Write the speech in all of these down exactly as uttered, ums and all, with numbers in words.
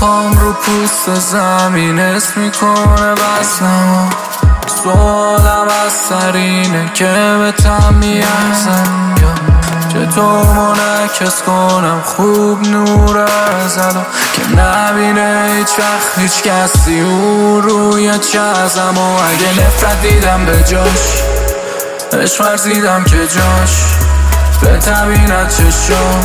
پام رو پوست زمین اسم میکنه وزنمو. سوالم از سرینه که به تم میارزم، چطور منعکس کنم خوب نور ازدو که نبینه هیچ وقت هیچ کسی اون روی چشم. و اگه نفرت دیدم به جاش، عشق ورزیدم که جاش به تبیند چشم.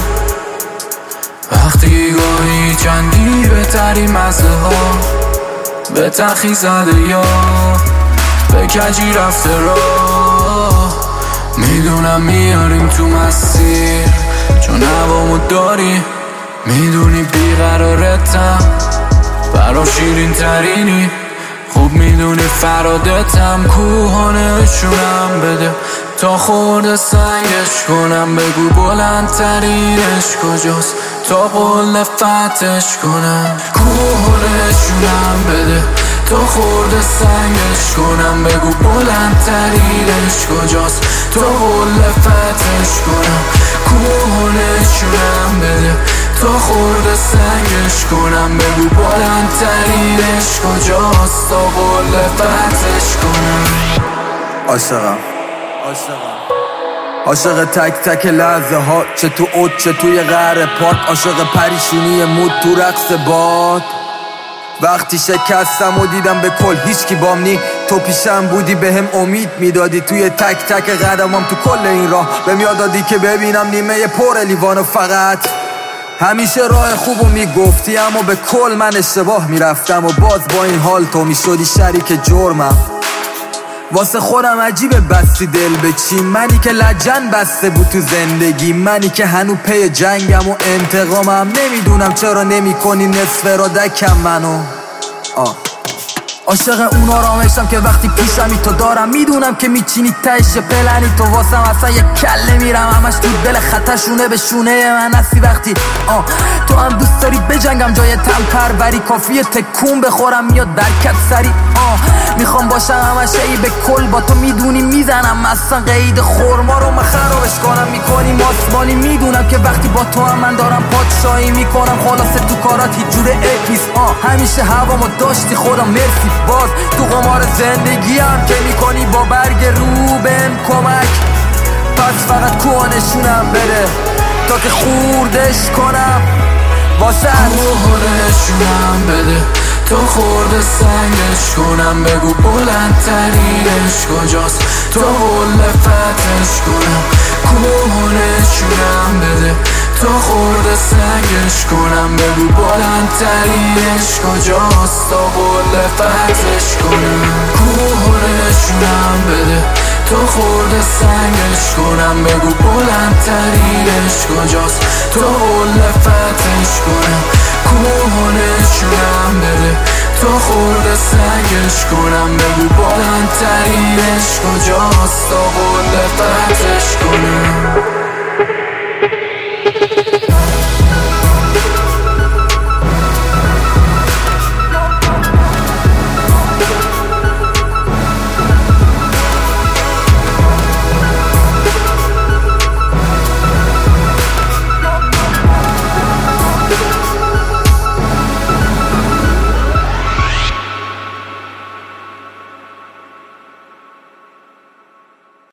وقتی گاهی چندی بهتری مزه ها به تخی زده یا به کجی رفته راه. میدونم میاریم تو مسیر چون هوامو داری، میدونی بیقرارتم برام شیرین ترینی. خوب میدونی فرادتم کوهانشونم بده تا خورده سنگش کنم. بگو بلندترینش کجاست تا قول فتش کنم. کوهانشونم بده تا خورده سنگش کنم. بگو بلندترینش کجاست تا قول فتش کنم. کوهانشونم بده تا خورده سنگش کنم. بگو بلندترینش کجاست تا قول فتش کنم. عاشقم عاشق تک تک لحظه ها، چه تو اوت چه توی قهر پارک. عاشق پریشونی مود تو رقص باد. وقتی شکستم و دیدم به کل هیچ کی بام نی، تو پیشم بودی به هم امید میدادی. توی تک تک قدمم تو کل این راه بهم یاد دادی که ببینم نیمه پر لیوانو. فقط همیشه راه خوبو میگفتی اما به کل من اشتباه میرفتم و باز با این حال تو میشدی شریک جرمم. واسه خودم عجیبه بستی دل به چی، منی که لجن بسته بود تو زندگی. منی که هنو پی جنگم و انتقامم، نمیدونم چرا نمی کنی نصف ارادکم منو. آه عاشق اون آرامشم که وقتی پیشمی تو دارم، میدونم که میچینی تهش پلنی تو واسم. اصلا یک کله میرم همش تو دل خطشونه به شونه من هستی وقتی آه تو هم دوست داری بجنگم جای تم پروری. کافیه تکون بخورم میاد درکت سری. آه میخوام باشم همش ای به کل با تو، میدونی میزنم اصلا قید خورما رو من خرابش کنم. میکنی ماسمانی میدونم که وقتی با تو هم من دارم پادشاهی میکنم. خلاصه تو کارات هیچ جور عیب نیست. آه همیشه هوامو داشتی خودم مرسی. باز تو قمار زندگی هم که میکنی با برگ رو بهم کمک. پس فقط کوهانشونم بده تا که خوردش کنم. واسه کوهانشونم بده تا خورده سنگش کنم. بگو بلندترینش کجاست تا قول فتش کنم. کوهانشونم بده تا خورده سنگش کنم. بگو بلندترینش کجاست تا قول فتش کنم. کوهانشونم بده تا خورده سنگش کنم. بگو بلندترینش کجاست تا قول فتش کنم. کوهانشونم بده تا خورده سنگش کنم. بگو بلندترینش کجاست تا قول فتش کنم.